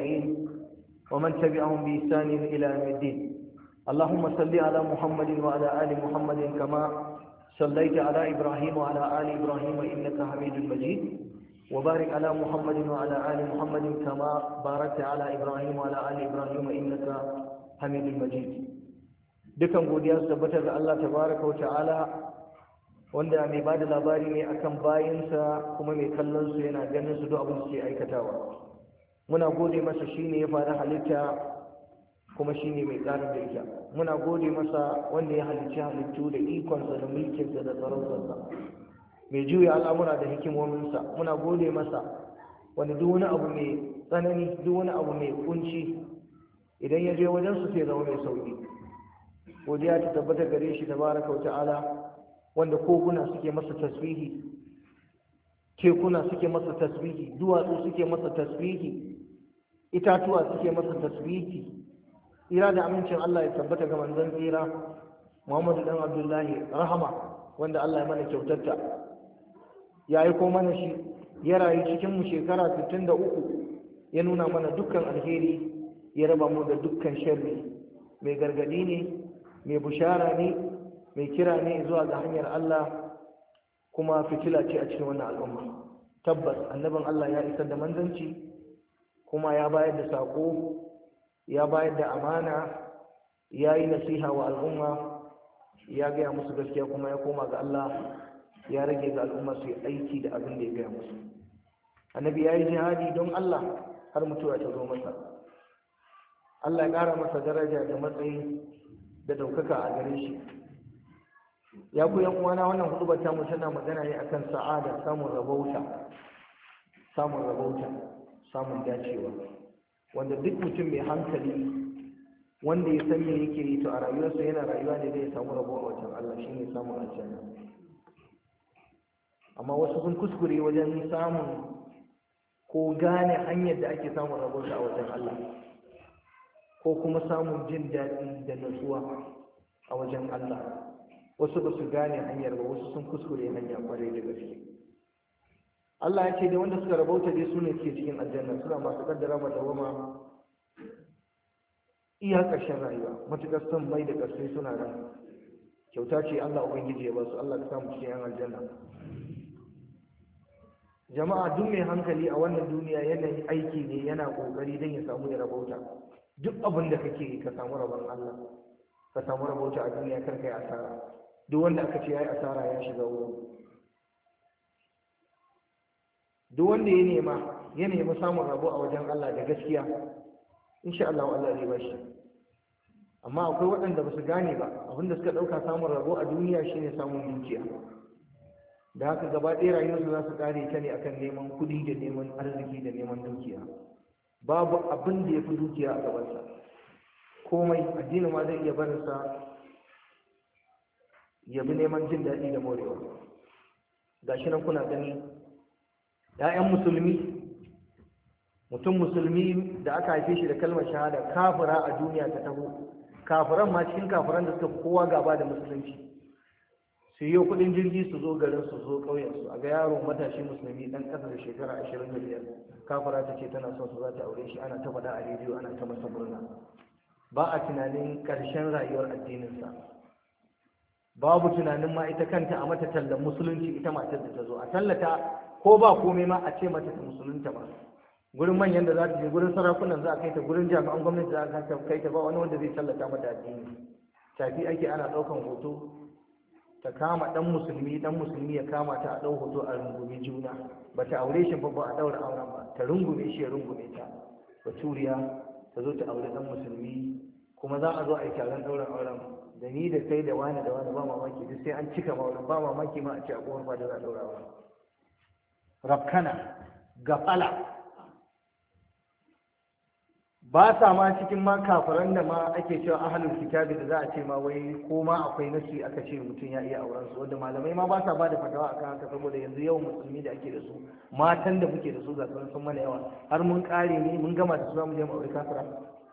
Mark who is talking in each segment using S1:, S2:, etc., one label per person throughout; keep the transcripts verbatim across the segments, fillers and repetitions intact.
S1: والتابعين ومن تبعهم بإحسان إلى يوم الدين. اللهم صل على محمد وعلى آل محمد كما صليت على إبراهيم وعلى آل إبراهيم إنك حميد مجيد، وبارك على محمد وعلى آل محمد كما باركت على إبراهيم وعلى آل إبراهيم إنك حميد مجيد. dukan godiya su tabbata ga Allah tabaraka wa ta'ala, wanda mai bada labari ne akan bayinsa kuma mai kallon su yana ganin su duk abin da suke aikatawa. Muna gode masa shine ya fara halitta kuma shine mai tsarin da ita. Muna gode masa wanda ya halicci halittu da ikonsa da mulkinsa da tsaronsa, mai juya al'amura da hikimominsa. Muna gode masa wanda duk wani abu mai tsanani, duk wani abu mai kunci, idan ya je wajen su sai zama mai sauki. Godiya ta tabbata gare shi tabaraka wa ta'ala, wanda koguna suke masa tasbihi, tekuna suke masa tasbihi, duwatsu suke masa tasbihi, itatuwa suke masa tasbihi. Tsira da amincin Allah ya tabbata ga manzon tsira Muhammadu dan Abdullahi rahama, wanda Allah ya mana kyautarta, ya aiko mana shi, ya rayu cikin mu shekara sittin da uku, ya nuna mana dukkan alheri, ya raba mu da dukkan sharri. Mai gargadi ne, mai bushara ne, mai kira ne zuwa ga hanyar Allah, kuma fitila ce a cikin wannan al'umma. Tabbas annabin Allah ya isar da manzanci, kuma ya bayar da sako, ya bayar da amana, ya yi nasiha wa al'umma, ya gaya musu gaskiya, kuma ya koma ga Allah, ya rage ga al'umma su yi aiki da abin da ya gaya musu. Annabi ya yi jihadi don Allah har mutuwa ta zo masa. Allah ya ƙara masa daraja da matsayi da ɗaukaka a gare shi. Ya ku yan uwana, wannan hudubar ta mu tana magana ne akan sa'ada, samun rabauta, samun rabauta, samun dacewa. Wanda duk mutum mai hankali, wanda ya san me yake yi, to a rayuwarsa yana rayuwa ne zai samu rabo a wajen Allah, shine samun aljanna. Amma wasu sun kuskure wajen samun ko gane hanyar da ake samun rabauta a wajen Allah, ko kuma samun jin daɗi da nutsuwa a wajen Allah. Wasu ba su gane hanyar ba, wasu sun kuskure hanya kwarai da gaske. Allah ya ce da wanda suka rabauta dai su ne ke cikin aljanna, suna masu kaddara mata wama iya ƙarshen rayuwa, matuƙar son mai da ƙarshe suna nan. Kyauta ce Allah Ubangiji ya ba su. Allah ka samu cikin yan aljanna. Jama'a, duk mai hankali a wannan duniya yanayin aiki ne, yana ƙoƙari don ya samu ya rabauta. Duk abin da kake yi ka samu rabon Allah, ka samu rabauta a duniya, kar ka yi asara. Duk wanda aka ce ya yi asara ya shiga wuri. Duk wanda ya nema ya nemi samun rabo a wajen Allah da gaskiya, insha Allah Allah zai bashi. Amma akwai waɗanda ba su gane ba, abin da suka ɗauka samun rabo a duniya shine samun dukiya. Da haka gaba ɗaya rayuwarsu za su ƙare ta ne akan neman kuɗi da neman arziki da neman dukiya. Babu abin da ya fi dukiya a gabansa. Komai addini ma zai iya barinsa ya bi neman jin daɗi da morewa. Ga shi nan kuna gani ‘ya'yan musulmi, mutum musulmi da aka haife shi da kalmar shahada, kafira a duniya ta taho, kafiran ma cikin kafiran da suka kowa gaba da musulunci, su yi kuɗin jirgi su zo garin su zo ƙauyensu, a ga yaro matashi musulmi ɗan ƙasa da shekara ashirin da biyar, kafira ta ce tana son su za ta aure shi, ana ta faɗa a rediyo, ana ta masa murna. Ba a tunanin ƙarshen rayuwar addininsa, babu tunanin ma ita kanta a mata tallan musulunci, ita matar da ta zo a tallata, ko ba komai ma a ce mata ta musulunta ba. Gurin manyan da za ta je, gurin sarakunan za a kai ta, gurin jami'an gwamnati za a kai ta, ba wani wanda zai tallata mata addini. Tafi ake ana ɗaukan hoto, ta kama ɗan musulmi, ɗan musulmi ya kama ta a ɗau hoto a rungume juna. Ba ta aure shi ba, ba a ɗaura auren ba, ta rungume shi ya rungume ta. Baturiya ta zo ta aure ɗan musulmi, kuma za a zo a yi taron ɗaurin auren, da ni da kai da wani da wani, ba mamaki duk sai an cika maurin, ba mamaki ma a ce a kowar ba da za a ɗaura auren. Rafkana, gafala, ba sa ma cikin ma kafiran da ma ake cewa ahlul kitabi da za a ce ma wai ko ma akwai nasi aka ce mutum ya iya auren su, wanda malamai ma ba sa ba da fatawa akan haka, saboda yanzu yawan musulmi da ake da su, matan da muke da su ga sun mana yawa, har mun kare ne mun gama da su za mu je mu aure kafira.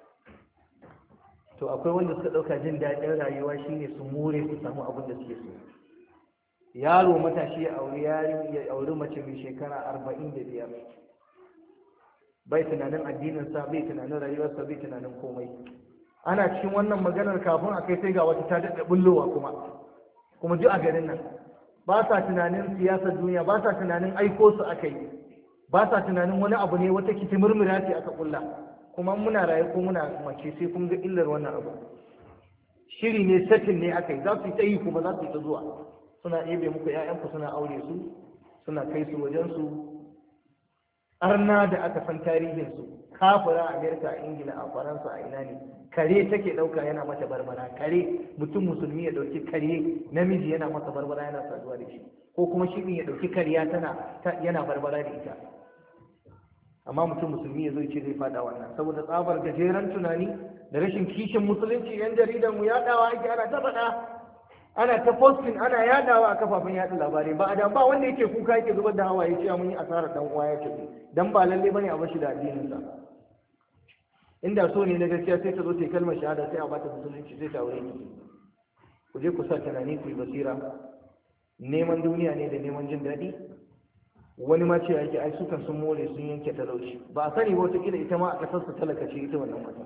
S1: To akwai wanda suka dauka jin daɗin rayuwa shine su more su samu abin da suke so. Yaro matashi ya aure yari ya aure mace mai shekara arba'in da biyar, bai tunanin addininsa, bai tunanin rayuwarsa, bai tunanin komai. Ana cikin wannan maganar kafin a kai sai ga wata ta daɗa bullowa kuma kuma ji a garin nan ba sa tunanin siyasar duniya, ba sa tunanin aiko su aka yi, ba sa tunanin wani abu ne, wata kiti murmura ce aka kulla. Kuma muna raye ko muna mace sai kun ga illar wannan abu. Shiri ne, satin ne aka yi, za su yi ta yi kuma za su yi ta zuwa, suna ɗebe muku 'ya'yanku, suna aure su, suna kai su wajen su. Arna da aka san tarihinsu, kafira a Amerika, a Ingila, a Faransa, a ina ne, kare take ɗauka yana mata barbara. Kare, mutum musulmi ya ɗauki kare namiji yana masa barbara, yana saduwa da shi, ko kuma shi ya ɗauki kariya tana yana barbara da ita. Amma mutum musulmi ya zo ce zai faɗa wannan saboda tsabar gajeren tunani da rashin kishin musulunci. Yan jaridar mu yaɗawa ake, ana ta faɗa, ana ta posting, ana yadawa a kafafen yaɗa labarai. Ba a ba wanda yake kuka yake zubar da hawaye cewa mun yi asarar dan uwa ya ce, dan ba lalle bane a bashi da addinin sa. Inda so ne na gaskiya sai ta zo ta kalmar shahada, sai a bata musulunci, sai ta aure ki. Ku je ku sa tunani, ku yi basira. Neman duniya ne da neman jin daɗi. Wani ma ce yake ai sukan sun more, sun yanke talauci. Ba a sani ba, wata kila ita ma a kasar su talaka ce ita wannan mata.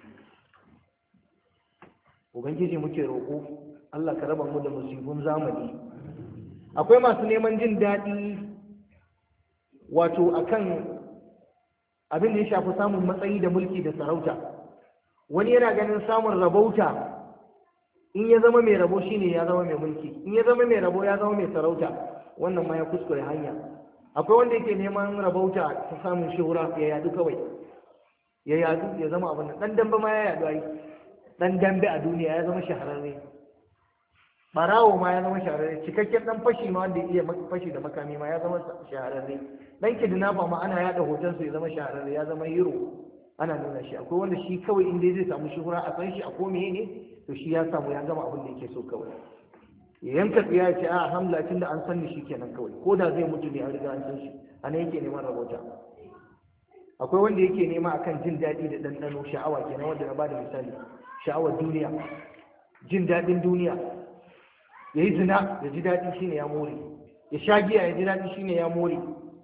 S1: Ubangiji muke roƙo Allah ka raba mu da musibin zamani. Akwai masu neman jin daɗi wato akan abin da ya shafi samun matsayi da mulki da sarauta. Wani yana ganin samun rabauta, in ya zama mai rabo shine ya zama mai mulki, in ya zama mai rabo ya zama mai sarauta. Wannan ma ya kuskure hanya. Akwai wanda yake neman rabauta ta samun shuhura, ya yadu kawai, ya yadu ya zama abin nan. Dan dambe ma ya yadu ai, dan dambe a duniya ya zama shahararre. Barawo ma ya zama shahararre. Cikakken dan fashi ma wanda ya iya fashi da makami ma ya zama shahararre. Dan kidnapper ma ana yada hoton su ya zama shahararre, ya zama hero, ana nuna shi. Akwai wanda shi kawai inda zai samu shuhura a san shi a ko meye ne, to shi ya samu, ya gama abin da yake so kawai. Ya yanka tsiya ya ce a alhamdulillah tunda an san ni shikenan kawai, ko da zai mutu ne an riga an san shi. Ana yake neman rabota. Akwai wanda yake nema akan jin daɗi da ɗanɗano, sha'awa kenan, wanda na bada misali, sha'awar duniya, jin daɗin duniya. Ya yi zina ya ji daɗi shine ya more, ya sha giya ya ji daɗi shine ya more.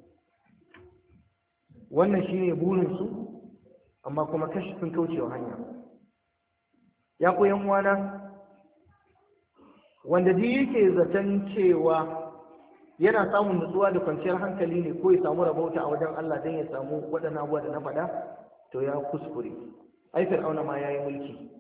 S1: Wannan shine burinsu, amma kuma kashi sun kaucewa hanya. Ya ku yan uwana, wanda duk yake zaton cewa yana samun nutsuwa da kwanciyar hankali ne ko ya samu rabauta a wajen Allah don ya samu waɗannan abubuwa da na faɗa, to ya kuskure. Ai Fir'auna ma yayi mulki.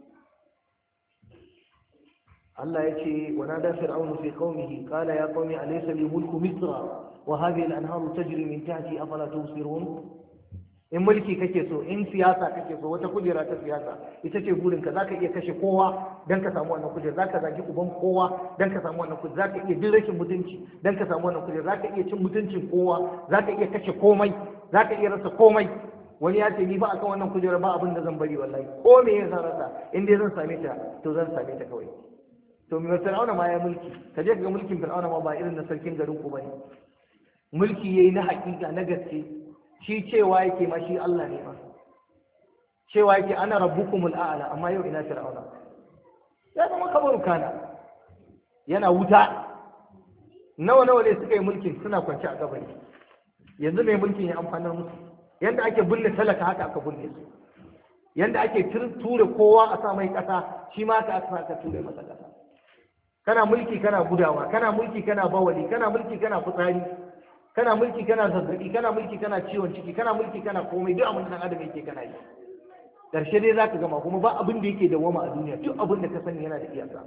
S1: Allah ya ce wa nada fir'aunu fi qaumihi qala ya qaumi alaysa li mulku misra wa hadhihi al-anharu tajri min tahti afala tubsirun. In mulki kake so, in siyasa kake so, wata kujera ta siyasa ita ce burin ka, zaka iya kashe kowa dan ka samu wannan kujera, zaka zagi uban kowa dan ka samu wannan kujera, zaka iya jin rashin mutunci dan ka samu wannan kujera, zaka iya cin mutuncin kowa, zaka iya kashe komai, zaka iya rasa komai. Wani ya ce ni ba akan wannan kujera ba abin da zan bari, wallahi ko me ya rasa in dai zan same ta to zan same ta kawai. To mai Fir'auna ma ya mulki, ka je ga mulkin Fir'auna ma ba irin na sarkin garin ku bane. Mulki yayi na hakika na gaske. Shi cewa yake ma shi Allah ne ma. Cewa yake ana rabbukumul a'la, amma yau ina Fir'auna. Ya zama kabaru kana. Yana wuta. Nawa nawa ne suka yi mulkin suna kwance a kabari. Yanzu mai mulkin ya amfanar musu. Yanda ake bulle talaka haka aka bulle su. Yanda ake ture kowa a sa mai kasa, shi ma aka aka ture masa kasa. Kana mulki kana gudawa, kana mulki kana bawali, kana mulki kana fitsari, kana mulki kana zazzabi, kana mulki kana ciwon ciki, kana mulki kana komai, duk abin da dan adam yake kana yi. Karshe dai zaka gama, kuma ba abin da yake dawama a duniya, duk abin da ka sani yana da iyaka.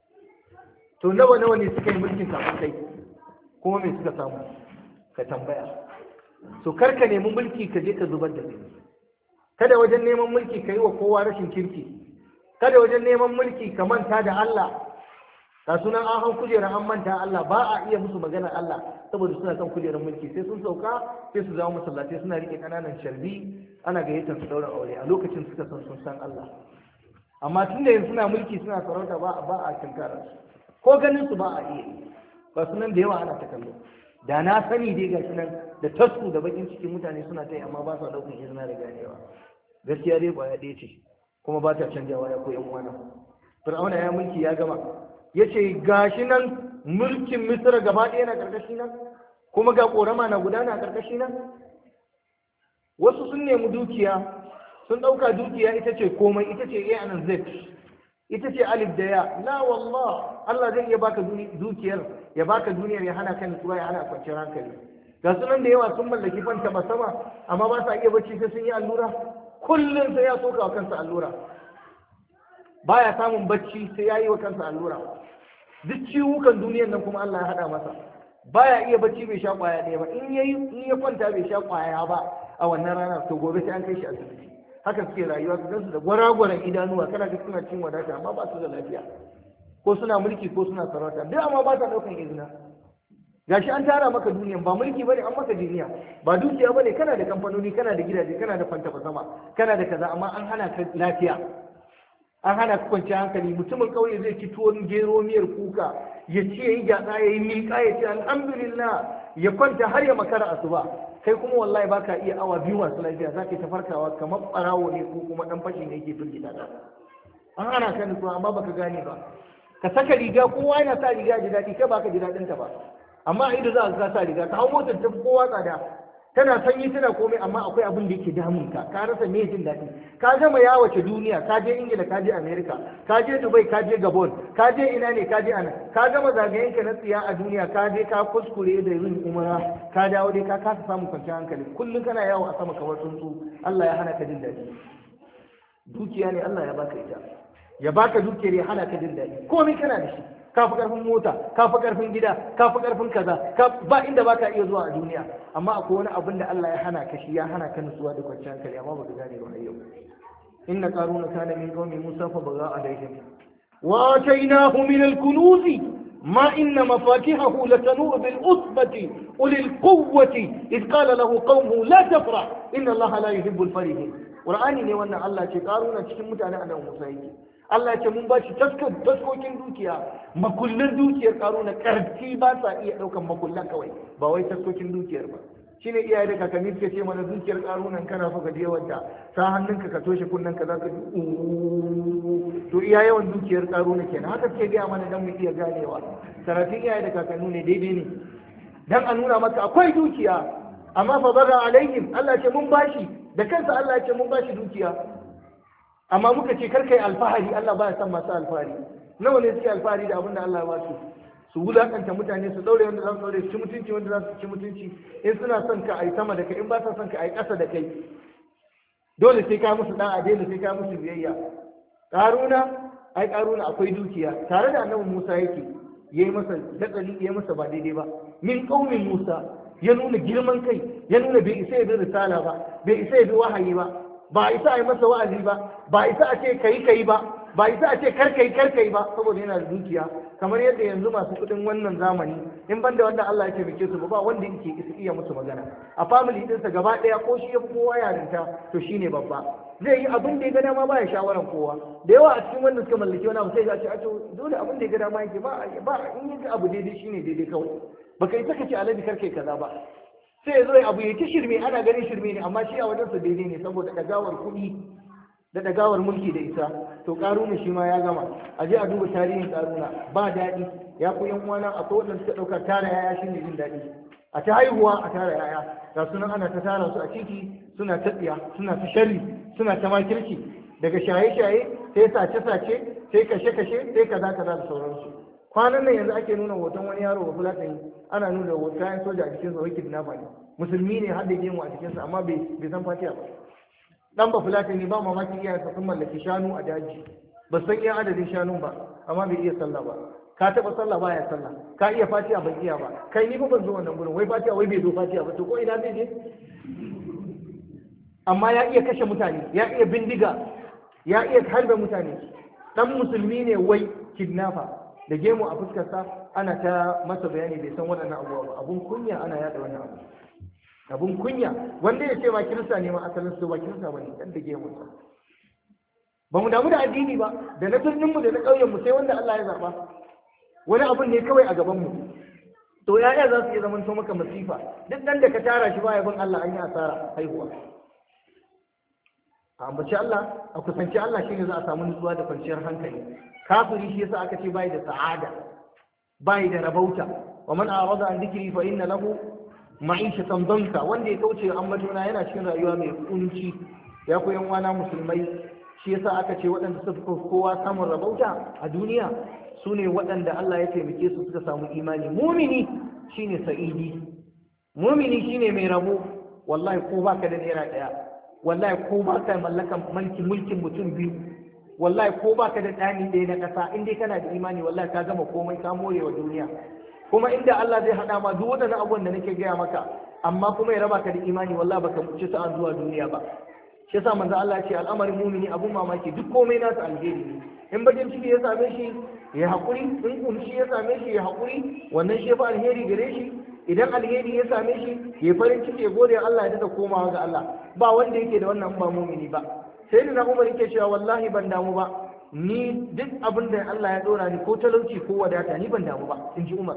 S1: To nawa nawa ne suka yi mulkin kafin kai, kuma me suka samu? Ka tambaya. So kar ka nemi mulki ka je ka zubar da shi. Kada wajen neman mulki ka yi wa kowa rashin kirki. Kada wajen neman mulki ka manta da Allah. Ga sunan an hau kujerar an manta Allah, ba a iya musu maganar Allah saboda suna kan kujerar mulki, sai sun sauka sai su zama masallatai suna rike kananan sharbi, ana gayyatar su daura aure, a lokacin suka san sun san Allah. Amma tun da yanzu suna mulki suna sarauta ba ba a tunkarar su, ko ganin su ba a iya, ba sunan da yawa ana ta kallo. Da na sani dai ga sunan da tasku da bakin cikin mutane suna ta yi, amma ba sa daukan izina da ganewa. Gaskiya dai kwaya ɗaya ce, kuma ba ta canjawa ya ko yan uwana. Fir'auna ya mulki ya gama. Ya ce gashi nan mulkin Misra gaba ɗaya na ƙarƙashi nan, kuma ga ƙorama na gudana a ƙarƙashi nan. wasu sun nemi dukiya sun ɗauka dukiya ita ce komai, ita ce a and z, ita ce alif da ya. La wallah, Allah zai iya baka dukiyar, ya baka duniyar, ya hana kan nutsuwa, ya hana kwanciyar hankali. Ga sunan da yawa sun mallaki fanta ba sama, amma ba sa iya bacci sai sun yi allura. Kullum sai ya soka wa kansa allura, baya samun bacci sai ya yi wa kansa allura. Duk ciwukan duniyar nan kuma Allah ya hada masa, baya iya bacci bai sha kwaya ɗaya ba. In yayi in ya kwanta bai sha kwaya ba a wannan rana, to gobe sai an kai shi asibiti. Haka suke rayuwa, su gansu da gwaragwaran idanuwa, kana ga suna cin wadata amma ba su da lafiya, ko suna mulki ko suna sarauta, duk amma ba sa ɗaukan izina. Gashi an tara maka duniyan, ba mulki bane, an maka duniya, ba dukiya bane, kana da kamfanoni, kana da gidaje, kana da fanta sama, kana da kaza, amma an hana ka lafiya, an hana ka kwanciyar hankali. Mutumin kauye zai ci tuwon gero miyar kuka, ya ci yayi gyatsa, yayi milka, ya ce alhamdulillah, ya kwanta har ya makara asuba. Kai kuma wallahi baka iya awa biyu masu lafiya, za ka ta farkawa kamar barawo ne ko kuma dan fashi ne yake firgita ka. An hana ka nutsuwa amma baka gane ba. Ka saka riga, kowa yana sa riga ji daɗi, kai baka ji daɗin ta ba. Amma a ido za ka sa riga, ka hau motar ta kowa tsada, tana sanyi tana komai, amma akwai abin da yake damun ka, ka rasa me jin daɗi. Ka gama yawace duniya, ka je Ingila, ka je America, ka je Dubai, ka je Gabon, ka je ina ne, ka je ana, ka gama zagayen ka na tsiya a duniya, ka je ka kuskure da yin umara, ka dawo dai ka kasa samun kwanciyar hankali, kullum kana yawo a sama kamar tsuntsu. Allah ya hana ka jin daɗi. Dukiya ne Allah ya baka ita, ya baka dukiyar ya hana ka jin daɗi. Komai kana da shi, ka fi karfin mota, ka fi karfin gida, ka fi karfin kaza, ba inda ba ka iya zuwa a duniya, amma akwai wani abin da Allah ya hana ka shi, ya hana ka nutsuwa da kwanciyar hankali, amma ba ka gane ba yau. inna qaruna kana min qaumi musa fa baga alaihim wa atainahu min al-kunuz ma inna mafatihahu latanu bil usbati ulil quwwati id qala lahu qaumuhu la tafrah inna allaha la yuhibbu al-farihin. Qur'ani ne wannan. Allah ce qaruna cikin mutanen annabi Musa yake. Allah ya ce mun ba shi taskokin dukiya, makullan dukiyar karuna karfi ba sa iya daukan makullan kawai, ba wai taskokin dukiyar ba. Shine iyaye da kakanni suke ce mana dukiyar karunan kana so ka je wanda sa hannunka ka toshe kunnen ka zaka ji to iya yawan dukiyar karuna kenan. Haka suke gaya mana dan mu iya ganewa. Karatun iyaye da kakanni ne daidai ne, dan a nuna maka akwai dukiya, amma fa baga alaihim. Allah ce mun bashi da kansa, Allah ya ce mun bashi dukiya, amma muka ce kar kai alfahari. Allah baya son masu alfahari. Nawa ne suke alfahari da abin da Allah ya ba su? Su wulakanta mutane, su daure wanda za su daure, su ci mutunci wanda za su ci mutunci. In suna son ka ai sama da kai, in ba sa son ka ai ƙasa da kai. Dole sai ka musu dan adela, sai ka musu biyayya. Karuna, ai karuna akwai dukiya. Tare da annabi Musa yake, yayi masa datsali, yayi masa ba daidai ba. Min qaumin Musa, ya nuna girman kai, ya nuna bai isa ya bi risala ba, bai isa ya bi wahayi ba. Ba isa a yi masa wa'azi ba, ba isa a ce kai kai ba, ba isa a ce karkai karkai ba, saboda yana da dukiya. Kamar yadda yanzu masu kudin wannan zamani, in banda wanda Allah ya taimake su ba wanda yake isa iya musu magana. A family dinsa gaba daya, ko shi ya fi kowa yarinta, to shine babba. Zai yi abin da ya ga dama, ba ya shawaran kowa. Da yawa a cikin wanda suka mallaki wani abu sai ya ce a to dole abin da ya ga dama yake ba, ba in yi abu daidai shine daidai kawai. Baka isa ka ce alaji karkai kaza ba. Sai ya zo abu ya ci shirme, ana ganin shirme ne, amma shi a wajen su daidai ne, saboda dagawar kuɗi da dagawar mulki da isa. To karuna shi ma ya gama. A je a duba tarihin karuna, ba daɗi. Ya ku yan uwana, akwai waɗanda suka ɗauka tara yaya shi ne jin daɗi. A ta haihuwa a tara yaya, ga sunan ana ta tara su a titi, suna ta tsiya, suna ta sharri, suna ta makirci, daga shaye-shaye sai sace-sace, sai kashe-kashe, sai kaza kaza da sauransu. Kwanan nan yanzu ake nuna hoton wani yaro wa fulatani, ana nuna hoton kayan soja a jikinsa, wai kidnapper ne, musulmi ne, har da gemu a jikinsa, amma bai san fatiha ba. Dan ba fulatani, ba mamaki iyayensa sun mallaki shanu a daji, ba san iya adadin shanun ba, amma bai iya sallah ba. Ka taɓa sallah ba ya sallah, ka iya fatiha ban iya ba. Kai ni ba ban zo wannan gurin, wai fatiha wai bai zo fatiha ba, to ko ina zai je? Amma ya iya kashe mutane, ya iya bindiga, ya iya harbe mutane. Dan musulmi ne wai kidnapper, da gemu a fuskarsa, ana ta masa bayani bai san waɗannan abubuwa ba. Abun kunya ana yada wannan abu, abun kunya. Wanda ya ce ma kirista ne ma asalin su ba kirista ba ne, dan da gemu sa. Ba mu damu da addini ba, da na birninmu da na ƙauyenmu, sai wanda Allah ya zaɓa. Wani abun ne kawai a gabanmu. To yaya za su iya zaman to maka masifa? Duk dan da ka tara shi baya bin Allah, an yi asara haihuwa. A ambaci Allah, a kusanci Allah, shine za a samu nutsuwa da kwanciyar hankali. Kafiri shi yasa aka ce bai da sa'ada, bai da rabauta. Wa man a'rada an dhikri fa inna lahu ma'ishatan danka, wanda ya kauce ambatona yana cikin rayuwa mai kunci. Ya ku yan wana musulmai, shi yasa aka ce waɗanda suka fi kowa samun rabauta a duniya su ne waɗanda Allah ya taimake su suka samu imani. Mumini shine sa'idi, mumini shine mai rabo. Wallahi ko baka da naira ɗaya, wallahi ko baka mallakan mulkin mulkin mutum biyu, wallahi ko baka da ɗani ɗaya na ƙasa, in dai kana da imani wallahi ka gama komai, ka more wa duniya. Kuma inda Allah zai haɗa ma duk waɗannan abubuwan da nake gaya maka, amma kuma ya raba ka da imani, wallahi baka ci sa'an zuwa duniya ba. Shi yasa manzo Allah ya ce al'amarin mumini abun mamaki, duk komai nasu alheri ne. In bakin ciki ya same shi ya haƙuri, in kunci ya same shi ya haƙuri, wannan shi ya fi alheri gare shi. Idan alheri ya same shi ya farin ciki ya gode Allah ya dada komawa ga Allah. Ba wanda yake da wannan ba mumini ba. Sai da na Umar yake cewa wallahi ban damu ba, ni duk abin da Allah ya dora ni ko talauci ko wadata ni ban damu ba, in ji Umar.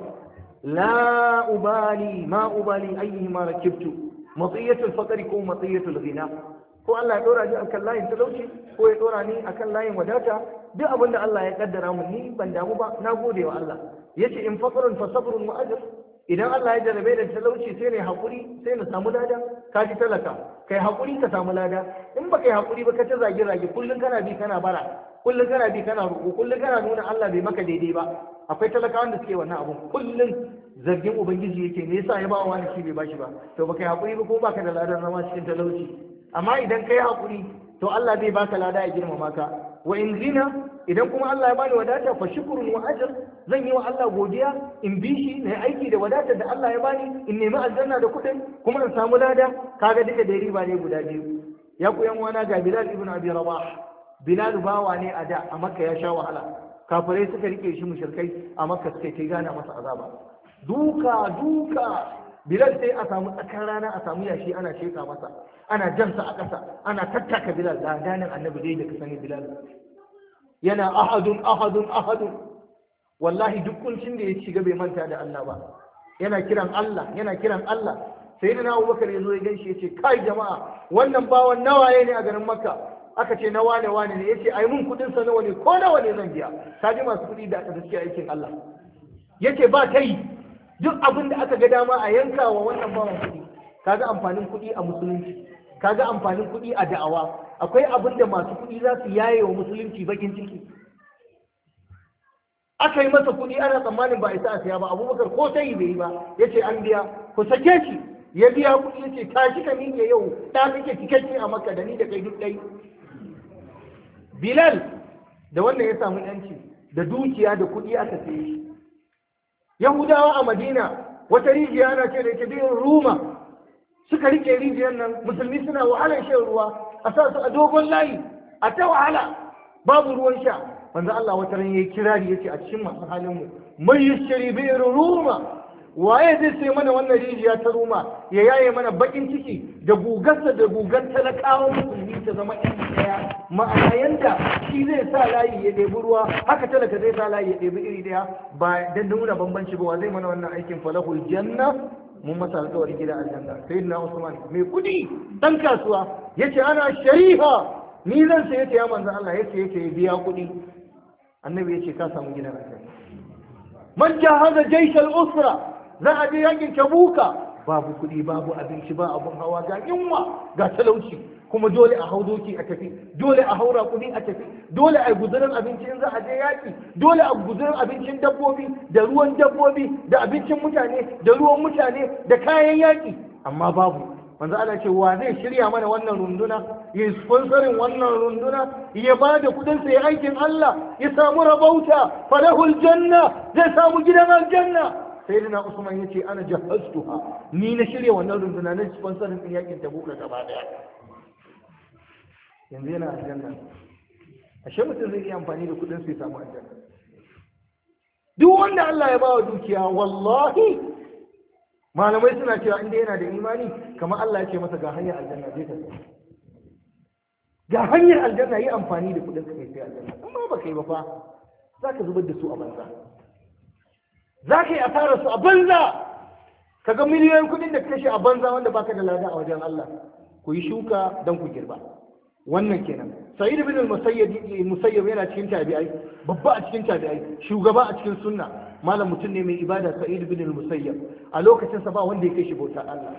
S1: La ubali ma ubali ayyuhuma rakibtu matiyatul faqri ko matiyatul ghina. Ko Allah ya dora ni akan layin talauci ko ya dora ni akan layin wadata, duk abin da Allah ya kaddara mun ni ban damu ba, na gode wa Allah. Yace in faqrun fa sabrun wa ajr. Idan Allah ya jarabe da talauci sai ne hakuri, sai na samu lada. Ka ji talaka, kai hakuri ka samu lada. In ba kai hakuri ba ka ta zage zage, kullun kana bi kana bara, kullun kana bi kana roƙo, kullun kana nuna Allah bai maka daidai ba. Akwai talakawan da suke wannan abun, kullun zargin ubangiji yake, me yasa ya ba wani shi bai bashi ba. To ba kai hakuri ba ko baka da ladan zama cikin talauci. Amma idan kai hakuri to Allah zai baka lada ya girmama ka. Wa in zina, idan kuma Allah ya bani wadata fa shukrun wa ajr, zan yi wa Allah godiya, in bi shi na aiki da wadatar da Allah ya bani, in nemi aljanna da kuɗin kuma in samu lada. Kaga duka da riba ne guda biyu. Ya ku yan wana ga Bilal ibn Abi Rabah. Bilal bawa ne a da a Makka, ya sha wahala. Kafirai suka rike shi mushrikai a Makka, suka kai gana masa azaba. Duka duka Bilal sai a samu tsakar rana, a samu yashi ana sheka masa, ana jansa a ƙasa, ana tattaka Bilal da danin annabi dai da ka sani Bilal. Yana ahadun ahadun ahadun. Wallahi duk kuncin da ya shiga bai manta da Allah ba. Yana kiran Allah, yana kiran Allah. Sai da Abubakar ya zo ya ganshi ya ce, kai jama'a, wannan bawan nawaye ne a garin Makka? Aka ce na wane wane ne, yace ai mun kudin sa nawa ne, ko nawa ne zan biya. Ka ji masu kuɗi da suke aikin Allah. Yace ba ta yi. Duk abin da aka ga dama a yanka wa wannan bawan kuɗi. Kaga amfanin kuɗi a musulunci, kaga amfanin kuɗi a da'awa. Akwai abin da masu kuɗi za su yaye wa musulunci bakin ciki. Aka yi masa kuɗi ana tsammanin ba a isa a siya ba, Abubakar ko sai bai yi ba, yace an biya, ku sake shi. Ya biya kuɗi, yace tashi ka miƙe yau, ta kake cikakke a Makka da ni da kai duk ɗai. Bilal da wannan ya samu yanci, da dukiya da kuɗi aka saye shi. Yahudawa a Madina wata rijiya ana ce da ita biyan Ruma, suka rike rijiyar nan, musulmi suna wahalar shan ruwa, a sa su a dogon layi, a ta wahala, babu ruwan sha. Manzo Allah wata ran yayi kirari yace a cikin masu halin mu, mai yashri bi Ruma, waye zai sai mana wannan rijiya ta Ruma, ya yaye mana bakin ciki da gugarsa da gugar talakawan musulmi ta zama ɗan ɗaya. Ma'ana yanda shi zai sa layi ya ɗebi ruwa, haka talaka zai sa layi ya ɗebi iri ɗaya, ba dan nuna bambanci ba. Zai mana wannan aikin falahul janna, mun masa alƙawarin gida aljanna. Sayyidina Usman mai kudi dan kasuwa yace ana shariha, ni zan sai yace ya manzo Allah, yace yace biya kudi. Annabi yace ka samu gidan aljanna. Man jahaza jaysh al-usra, za a je yakin Tabuka, babu kudi, babu abinci, ba abun hawa, ga yunwa, ga talauci, kuma dole a hau doki a tafi, dole a haura kudi a tafi, dole a guzurin abinci in za a je yaki, dole a guzurin abincin dabbobi da ruwan dabbobi da abincin mutane da ruwan mutane da kayan yaki, amma babu. Manzo Allah ce wa zai shirya mana wannan runduna, ya sponsorin wannan runduna, ya ba da kudin sa ya aikin Allah, ya samu rabauta, falahul janna, zai samu gidan aljanna. Sayyidina Usman yace ana jahaztuha, ni na shirya wannan runduna, na sponsorin din yakin Tabuka gaba daya. Yanzu yana aljanna. Ashe mutum zai yi amfani da kudin sai samu aljanna. Duk wanda Allah ya ba wa dukiya, wallahi malamai suna cewa inda yana da imani, kamar Allah ya ce masa ga hanyar aljanna zai tafi. Ga hanyar aljanna, yi amfani da kudin kai sai aljanna. Amma ba kai ba fa, za ka zubar da su a banza. Za ka yi asarar su a banza. Ka ga miliyoyin kudin da kashe a banza wanda baka da lada a wajen Allah. Ku yi shuka don ku girba. Wannan kenan. Sa'id bin al-Musayyib Musayyib yana cikin tabi'ai, babba a cikin tabi'ai, shugaba a cikin sunna. malam mutum ne mai ibada Sa'id bin al-Musayyab a lokacin sa ba wanda ya kai shi bautar Allah.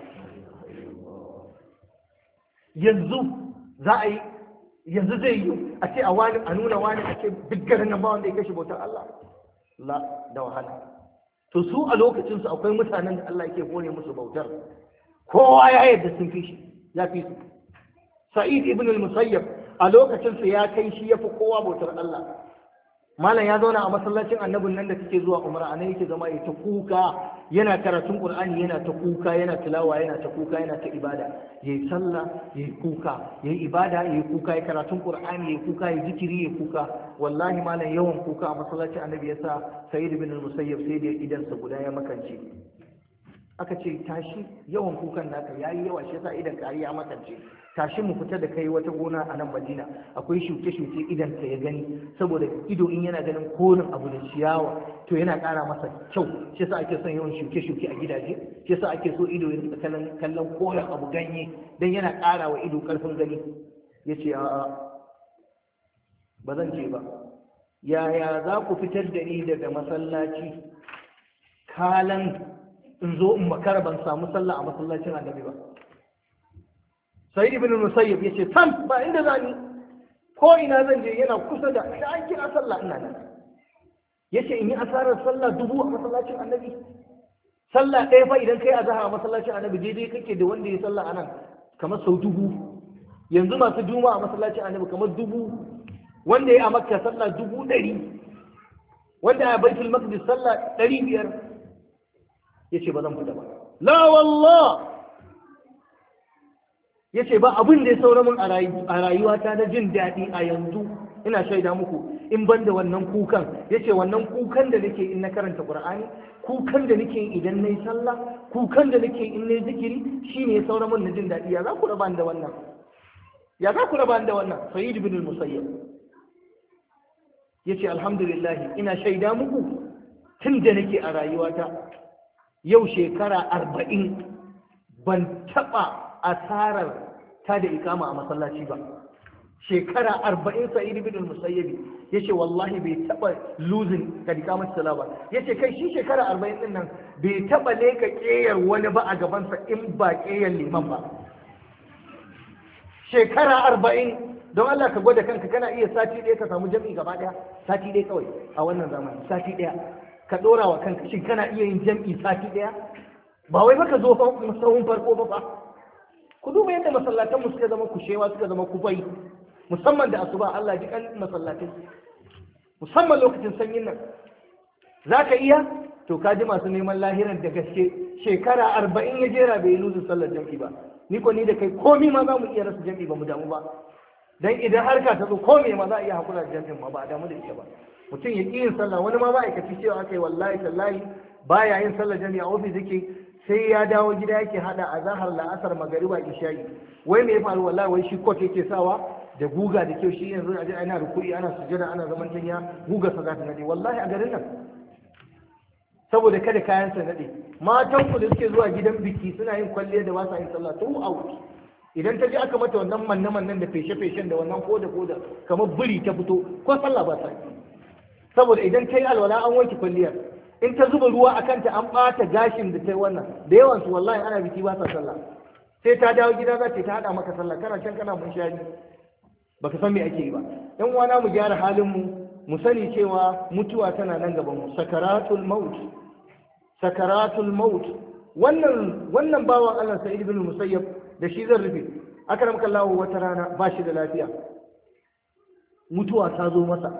S1: yanzu za a yi yanzu zai yi a ce a wani a nuna wani a ce duk garin nan ba wanda ya kai shi bautar Allah la da wahala. To su a lokacin su akwai mutanen da Allah yake kore musu bautar kowa ya yarda sun fi shi ya fi su. Sa'id ibn al-Musayyab a lokacin sa ya kai shi yafi kowa bautar Allah. Malam ya zauna a masallacin annabin nan da kake zuwa umra anan yake zama ya ta kuka yana karatun Qur'ani yana ta kuka yana tilawa yana ta kuka yana ta ibada yayi sallah yayi kuka yayi ibada yayi kuka yayi karatun Qur'ani yayi kuka yayi zikiri yayi kuka. Wallahi malam yawan kuka a masallacin annabi yasa Sa'id ibn al-Musayyab sai da idan sa guda ya makance. Aka ce tashi yawan kukan naka yayi yawa shi yasa idan ka ya makance. Tashi mu fita da kai wata gona a nan Madina akwai shuke-shuke idan ka ya gani saboda ido in yana ganin korin abu da ciyawa to yana ƙara masa kyau shi yasa ake son yawan shuke-shuke a gidaje shi yasa ake so ido ya kallon kallon korin abu ganye dan yana ƙara wa ido ƙarfin gani. Yace a'a ba zan je ba. Yaya za ku fitar da ni daga masallaci kalan in zo in makara ban samu sallah a masallacin annabi ba. Sa'id ibn Musayyib yace tam ba inda zani ko ina zan je yana kusa da da an kira sallah ina nan. Yace in yi asarar sallah dubu a masallacin annabi. Sallah ɗaya fa idan kai azhar a masallacin annabi daidai kake da wanda ya sallah anan kamar sau dubu. Yanzu masu juma a masallacin annabi kamar dubu, wanda ya a Makka sallah dubu ɗari, wanda a Baitul Maqdis sallah ɗari biyar. Yace ba zan fita ba. La wallah ya ce ba abin da ya saura min a rayuwata na jin daɗi a yanzu ina shaida muku in ban da wannan kukan. Ya ce wannan kukan da nake in na karanta Qur'ani, kukan da nake idan na yi sallah, kukan da nake in na yi zikiri shine ya saura min na jin daɗi. Ya za ku raba da wannan? Ya za ku raba da wannan? Sa'id ibn al-Musayyab ya ce alhamdulillah ina shaida muku tun da nake a rayuwata yau shekara arba'in ban taɓa asarar ta da ikama a masallaci ba. Shekara arba'in Sa'id ibn al-Musayyib yace wallahi bai taba losing ka ikamar sala ba. Yace kai shi shekara arba'in din nan bai taba leka keyar wani ba a gaban sa in ba keyar liman ba. Shekara arba'in don Allah ka gwada kanka kana iya sati ɗaya ka samu jami'i gaba ɗaya sati ɗaya kawai a wannan zamani sati ɗaya ka ɗora wa kanka shin kana iya yin jami'i sati ɗaya ba wai baka zo sahun farko ba fa. Ku duba yadda masallatanmu suka zama kushewa suka zama kufai musamman da asuba Allah ji kan masallatai musamman lokacin sanyin nan za ka iya to ka ji masu neman lahiran da gaske shekara arba'in ya jera bai luzin sallar jam'i ba. Ni ko ni da kai komi ma za mu iya rasa jam'i ba mu damu ba dan idan harka ta zo komi ma za a iya hakura da jam'in ma ba a damu da ita ba. Mutum ya ƙi yin sallah wani ma ma'aikaci cewa aka yi wallahi tallahi baya yin sallar jam'i a ofis yake sai ya dawo gida yake hada a zahar la'asar magariba isha'i. Wai me ya faru wallahi wai shi kot yake sawa da guga da kyau shi yanzu aje ana ruku'i ana sujada ana zaman tanya guga sa za ta nade wallahi a garin nan saboda kada kayan sa nade. Matan ku da suke zuwa gidan biki suna yin kwalliya da ba sa yin sallah tun out idan ta je aka mata wannan manne mannen da feshe feshen da wannan koda koda kamar buri ta fito ko sallah ba ta yi saboda idan ta yi alwala an wanke kwalliyar in ta zuba ruwa a kanta an ɓata gashin da ta yi wannan da yawansu wallahi ana biki ba sa sallah sai ta dawo gida za ta haɗa maka sallah kana can kana mun shari baka san me ake yi ba. Yan uwana mu gyara halin mu mu sani cewa mutuwa tana nan gaban mu sakaratul maut sakaratul maut wannan wannan bawan Allah Sa'id ibn Musayyab da shi zan rufe akramaka Allah wata rana ba shi da lafiya mutuwa ta zo masa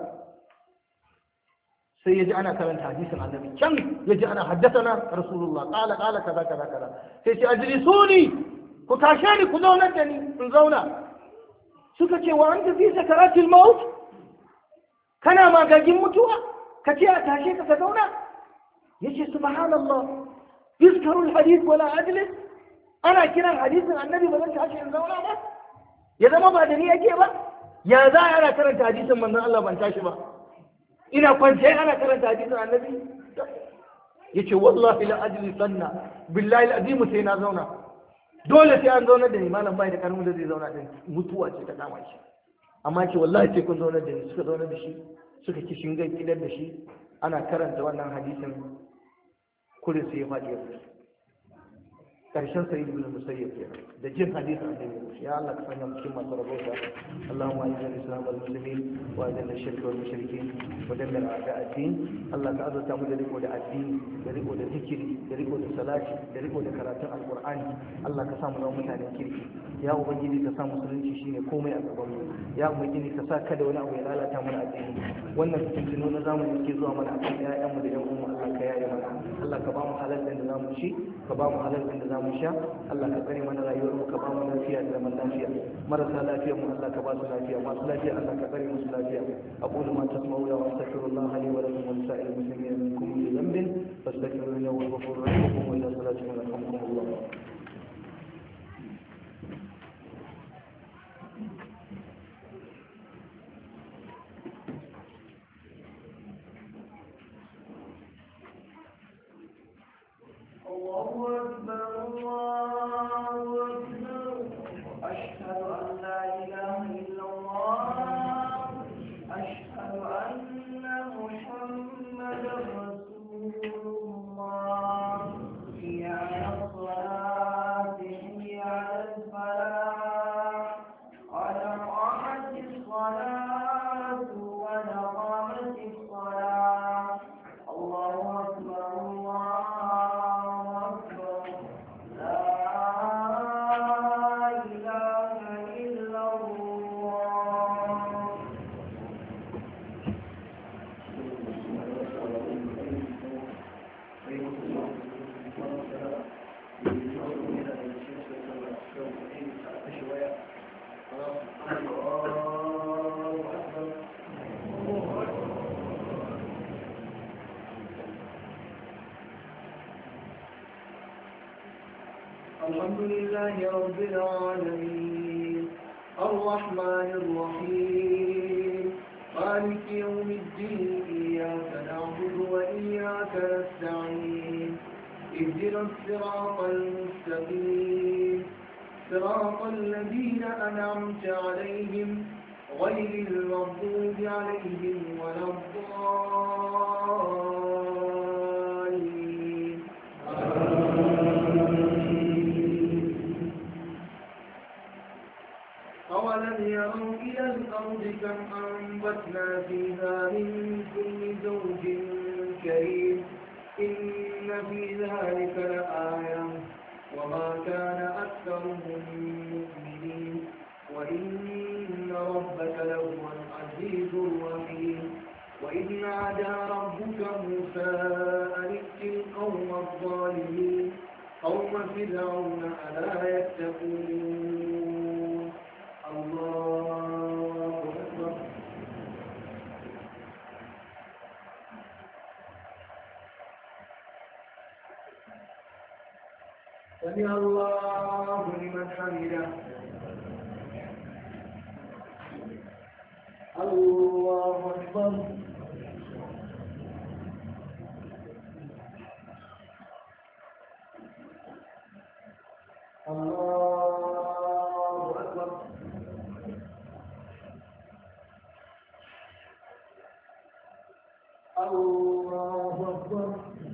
S1: sai ya ji ana karanta hadisin annabi can ya ji ana haddathana rasulullah qala qala kaza kaza kaza sai ce ajlisuni ku tashe ni ku zauna da ni in zauna suka ce wa anta fi sakaratil maut kana magagin mutuwa ka ce a tashe ka ka zauna yace subhanallah yuzkaru alhadith wala ajlis ana kiran hadisin annabi ba zan tashi in zauna ba ya zama ba da ni yake ba ya za a ana karanta hadisin manzon Allah ban tashi ba ina kwance ana karanta hadisin annabi yace wallahi la ajli sanna billahi alazim sai na zauna dole sai an zauna da ni malam bai da karmu da zai zauna din mutuwa ce ta kama shi amma ce wallahi sai kun zauna da ni suka zauna da shi suka ki shingan kidan da shi ana karanta wannan hadisin kurin sai ya faɗi ya mutu karshen sai ibn musayyib kenan da jin hadisin annabi ya Allah ka sanya cikin masu rabota Allahumma inna al-islam wal muslimin wa inna ash-shirka wal mushrikeen wa dammir a'da ad-din Allah ka azurta mu da riko da addini da riko da zikiri da riko da salati da riko da karatun alqur'ani Allah ka samu zama mutanen kirki ya ubangiji ka sa musulunci shine komai a gaban mu ya ubangiji ka sa kada wani abu ya lalata mana addini wannan fitintunu na zamani ke zuwa mana akan ƴaƴanmu da ƴan uwanmu Allah ka yaye mana Allah ka ba mu halal da zamu ci ka ba mu halal da zamu mu sha Allah ka tsare mana rayuwar mu ka ba mu lafiya da zaman lafiya marasa lafiya mu Allah ka ba su lafiya masu lafiya Allah ka tsare musu lafiya aqulu ma tasma'una wa astaghfirullah li wa lakum wa lisa'il muslimin min kulli dhanbin fastaghfiruhu innahu huwal ghafurur rahim wa qumu ila salatikum yarhamkumullah
S2: الله أكبر الله أكبر أشهد أن لا إله إلا الله أشهد أن محمدا رسول الله حي على الصلاة حي على الفلاح قد قامت الصلاة قد قامت الصلاة الله أكبر الله الحمد لله رب العالمين الرحمن الرحيم مالك يوم الدين إياك نعبد وإياك نستعين اهدنا الصراط المستقيم صراط الذين أنعمت عليهم غير المغضوب عليهم ولا الضالين أولم يروا إلى الأرض كم أنبتنا فيها من كل زوج كريم إن في ذلك لآية وما كان أكثرهم مؤمنين وإن ربك لهو العزيز الرحيم وإذ نادى ربك موسى أن ائت القوم الظالمين قوم فرعون ألا يتقون الله أكبر سمع الله لمن حمده الله أكبر الله أكبر الله أكبر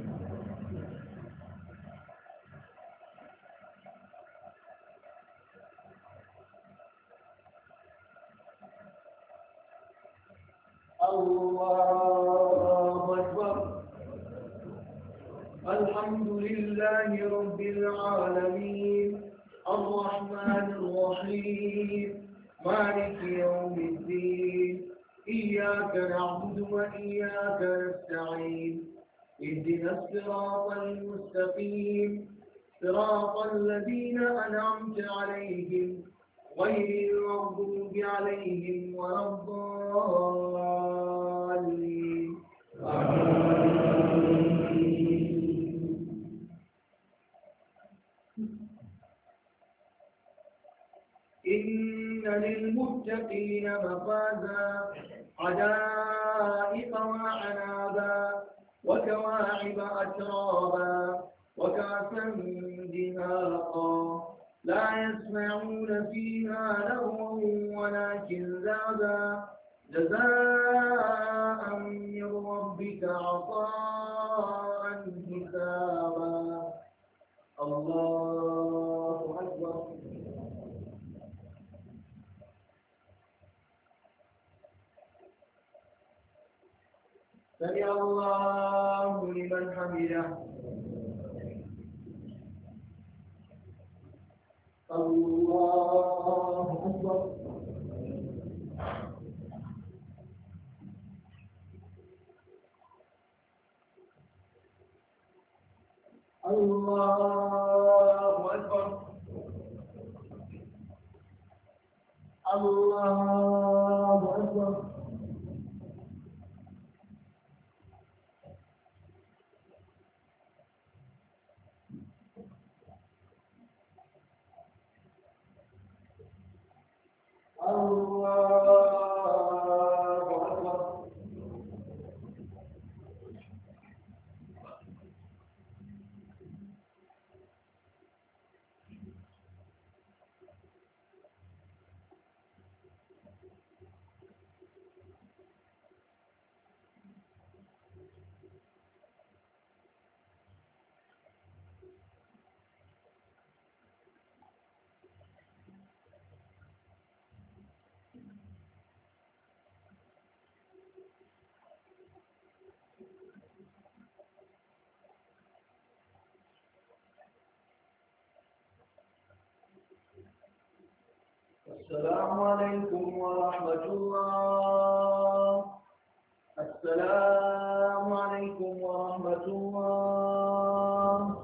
S2: الله أكبر الحمد لله رب العالمين الرحمن الرحيم مالك يوم الدين إياك نعبد وإياك نستعين اهدنا الصراط المستقيم صراط الذين أنعمت عليهم غير المغضوب عليهم ولا الضالين إن للمتقين مفازا حدائق وعنابا وكواعب أترابا وكأسا دهاقا لا يسمعون فيها لغوا ولا كذابا جزاء من ربك ربك عطاء حسابا. الله أكبر. سمع الله لمن حمده. الله أكبر. الله أكبر. الله أكبر. الله أكبر. السلام عليكم ورحمة الله. السلام عليكم ورحمة الله.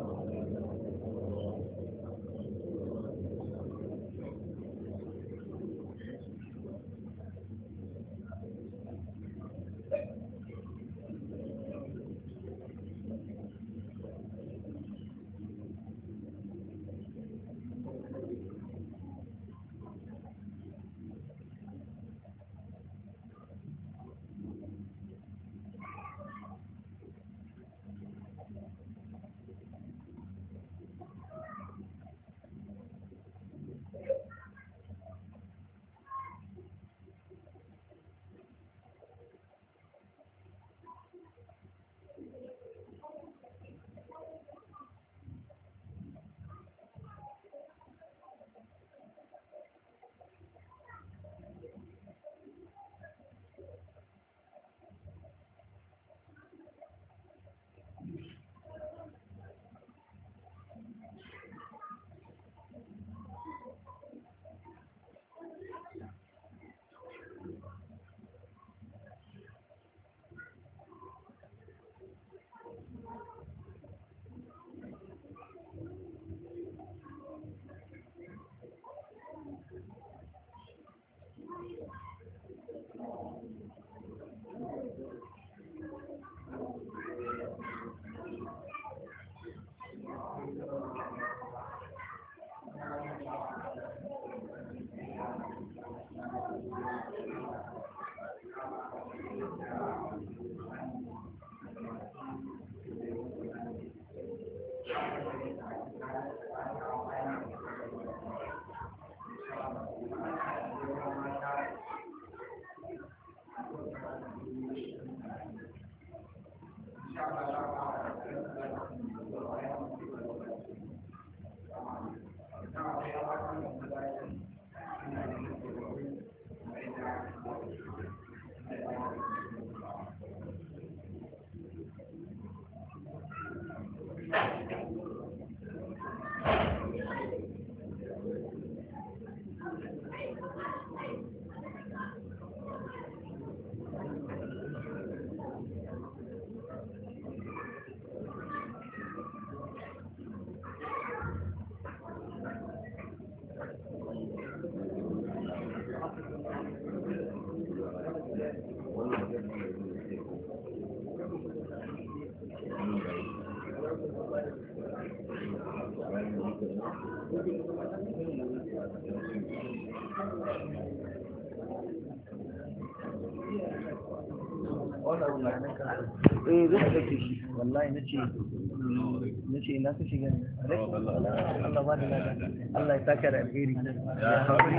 S1: eh zai ga shi wallahi nace nace ina ka shiga ne Allah ba da Allah ya saka da alheri